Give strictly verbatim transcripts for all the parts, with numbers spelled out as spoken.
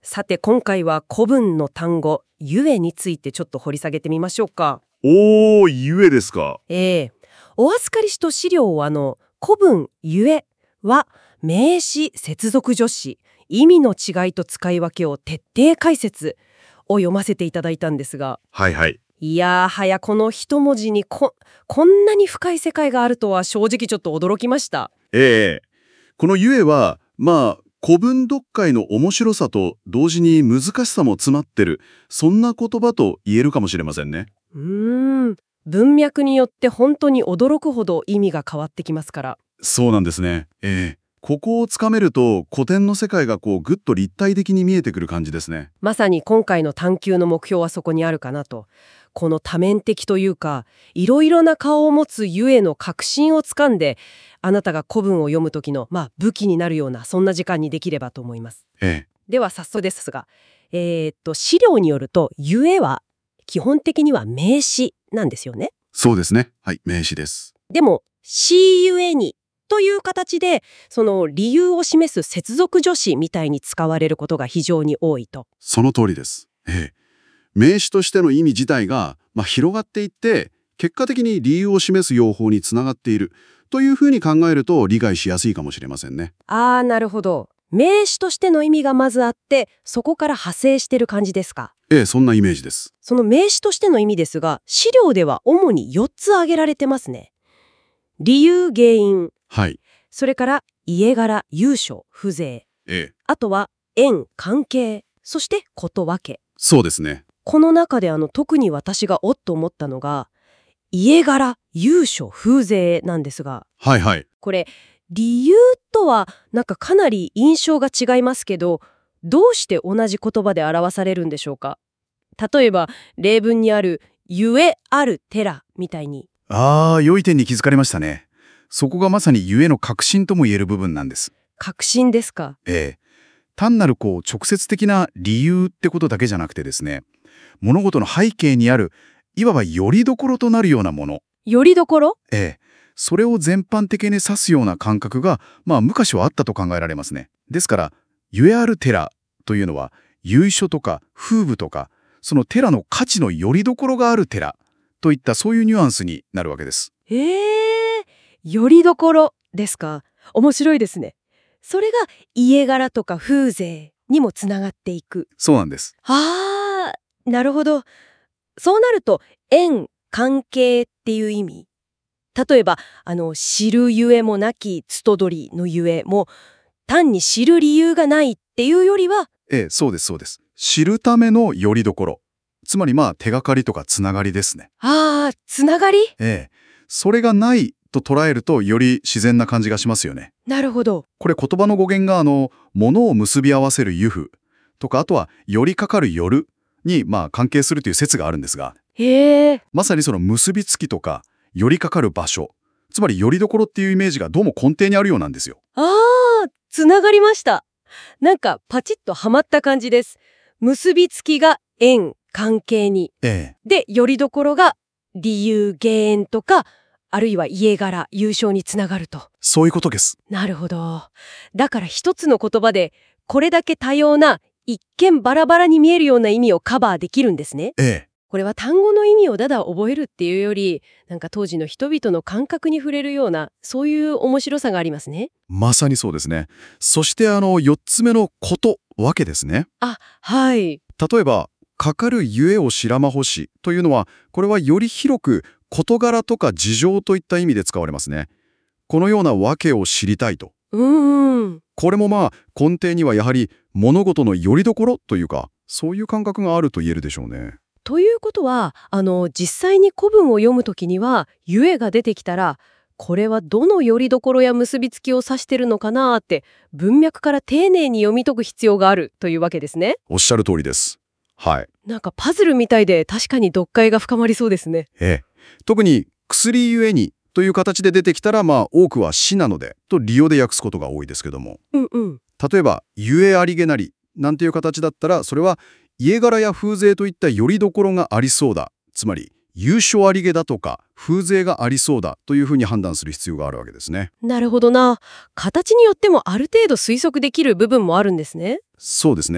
さて今回は古文の単語「ゆえ」についてちょっと掘り下げてみましょうか。 おー、ゆえですか。 ええお預かりしと資料はの古文「ゆえ」は名詞接続助詞意味の違いと使い分けを徹底解説を読ませていただいたんですが、 はいはい。 いやーはやこの一文字にここんなに深い世界があるとは正直ちょっと驚きました。 ええこのゆえは、まあ、古文読解の面白さと同時に難しさも詰まってる、そんな言葉と言えるかもしれませんね。 うーん文脈によって本当に驚くほど意味が変わってきますから。 そうなんですね。ええここをつかめると古典の世界がこうぐっと立体的に見えてくる感じですね。 まさに今回の探求の目標はそこにあるかなと。この多面的というかいろいろな顔を持つゆえの確信をつかんで、あなたが古文を読む時の、まあ、武器になるようなそんな時間にできればと思います。 ええでは早速ですが、えーっと資料によるとゆえは基本的には名詞なんですよね。 そうですね。はい、名詞です。 でもしゆえにという形でその理由を示す接続助詞みたいに使われることが非常に多いと。 その通りです。ええ名詞としての意味自体が、まあ、広がっていって結果的に理由を示す用法につながっているというふうに考えると理解しやすいかもしれませんね。 あーなるほど。名詞としての意味がまずあってそこから派生してる感じですか。 ええそんなイメージです。 その名詞としての意味ですが資料では主によっつ挙げられてますね。理由原因、 はい。 それから家柄由緒風情、 ええあとは縁関係、そしてことわけ。 そうですね。 この中であの特に私がおっと思ったのが家柄由緒風情なんですが、 はいはい。 これ理由とはなんかかなり印象が違いますけど、どうして同じ言葉で表されるんでしょうか。例えば例文にあるゆえある寺みたいに。 ああ、良い点に気づかれましたね。そこがまさにゆえの核心とも言える部分なんです。 確信ですか。 ええ単なるこう直接的な理由ってことだけじゃなくてですね、物事の背景にあるいわば拠り所となるようなもの、 よりどころ。 ええそれを全般的に指すような感覚が、まあ、昔はあったと考えられますね。ですからゆえある寺というのは由緒とか風物とかその寺の価値の拠り所がある寺といったそういうニュアンスになるわけです。 えー、よりどころですか。面白いですね。それが家柄とか風情にもつながっていく。 そうなんです。 あーなるほど。そうなると縁関係っていう意味。例えばあの知るゆえもなきつとどりのゆえも単に知る理由がないっていうよりは、 ええ、そうですそうです。知るための拠り所。つまりまあ手がかりとかつながりですね。 あーつながり。 ええ、それがないと捉えるとより自然な感じがしますよね。 なるほど。 これ言葉の語源があの物を結び合わせる由布とか、あとは寄りかかる寄るにまあ関係するという説があるんですが、 へえ。 まさにその結びつきとか寄りかかる場所、つまり拠り所っていうイメージがどうも根底にあるようなんですよ。 あーつながりました。なんかパチッとはまった感じです。結びつきが縁関係に、 ええ、 でよりどころが理由原因とかあるいは家柄優勝につながると。 そういうことです。 なるほど。だから一つの言葉でこれだけ多様な一見バラバラに見えるような意味をカバーできるんですね。 ええ、 これは単語の意味をただ覚えるっていうより、なんか当時の人々の感覚に触れるようなそういう面白さがありますね。 まさにそうですね。そしてあのよっつめのことわけですね。 あ、はい。 例えばかかるゆえを知らまほしというのは、これはより広く事柄とか事情といった意味で使われますね。このようなわけを知りたいと。 うんうん。 これもまあ根底にはやはり物事の拠り所というか、そういう感覚があると言えるでしょうね。 ということはあの実際に古文を読むときにはゆえが出てきたら、これはどの拠り所や結びつきを指してるのかなって文脈から丁寧に読み解く必要があるというわけですね。 おっしゃる通りです。はい。 なんかパズルみたいで確かに読解が深まりそうですね。 ええ。特に薬ゆえにという形で出てきたら、まあ多くは死なのでと利用で訳すことが多いですけども、 うんうん。 例えばゆえありげなりなんていう形だったら、それは家柄や風情といった拠り所がありそうだ、つまり由緒ありげだとか風情がありそうだというふうに判断する必要があるわけですね。 なるほどな。形によってもある程度推測できる部分もあるんですね。 そうですね。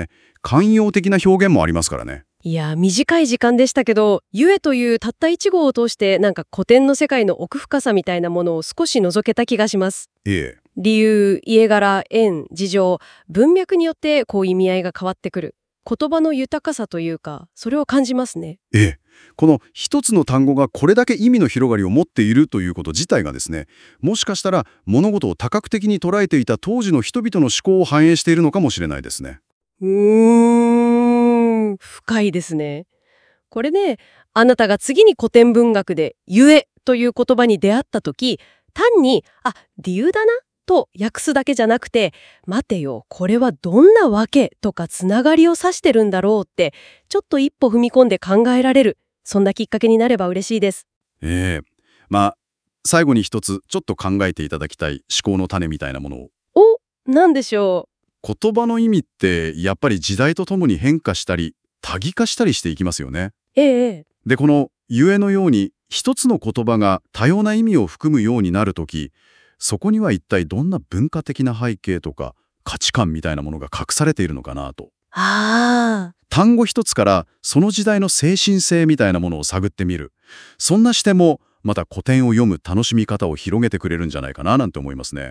寛容的な表現もありますからね。 いや、短い時間でしたけど、ゆえというたった一語を通してなんか古典の世界の奥深さみたいなものを少し覗けた気がします。 ええ。 理由、家柄、縁、事情、文脈によってこう意味合いが変わってくる。言葉の豊かさというか、それを感じますね。 ええ。この一つの単語がこれだけ意味の広がりを持っているということ自体がですね、もしかしたら物事を多角的に捉えていた当時の人々の思考を反映しているのかもしれないですね。 うーん、深いですね。これね、あなたが次に古典文学でゆえという言葉に出会った時、単に、あ、理由だなと訳すだけじゃなくて、待てよ、これはどんなわけとかつながりを指してるんだろうって、ちょっと一歩踏み込んで考えられる、そんなきっかけになれば嬉しいです。 ええ。まあ、最後に一つちょっと考えていただきたい思考の種みたいなものを。 お、なんでしょ言葉の意味ってやっぱり時代とともに変化したり多義化したりしていきますよね。 う。ええ。 で、このゆえのように一つの言葉が多様な意味を含むようになるとき、そこには一体どんな文化的な背景とか価値観みたいなものが隠されているのかなと。 ああ。 単語一つからその時代の精神性みたいなものを探ってみる。そんな視点もまた古典を読む楽しみ方を広げてくれるんじゃないかななんて思いますね。